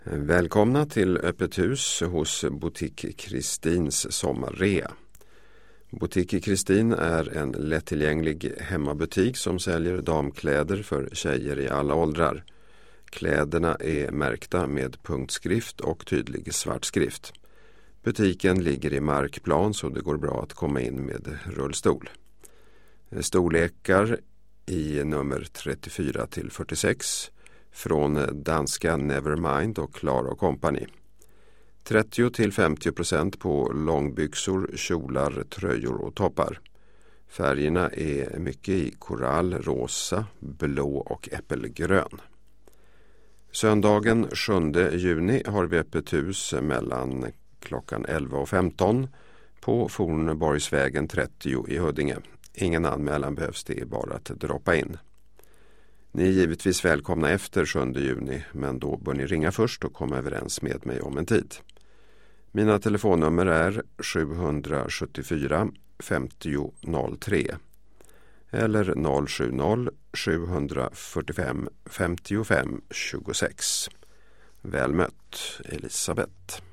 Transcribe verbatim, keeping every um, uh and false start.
Välkomna till Öppet hus hos Boutique Kristins sommarrea. Boutique Kristin är en lättillgänglig hemmabutik som säljer damkläder för tjejer i alla åldrar. Kläderna är märkta med punktskrift och tydlig svartskrift. Butiken ligger i markplan så det går bra att komma in med rullstol. Storlekar i nummer trettiofyra till fyrtiosex från danska Nevermind och Klara Company. trettio till femtio procent på långbyxor, kjolar, tröjor och toppar. Färgerna är mycket i korall, rosa, blå och äppelgrön. Söndagen sjunde juni har vi öppet hus mellan klockan elva och femton på Fornborgsvägen trettio i Huddinge. Ingen anmälan behövs, det är bara att droppa in. Ni är givetvis välkomna efter sjunde juni, men då bör ni ringa först och komma överens med mig om en tid. Mina telefonnummer är sju sju fyra femtio noll tre eller noll sju noll sju fyra fem femtiofem tjugosex. Väl mött, Elisabeth.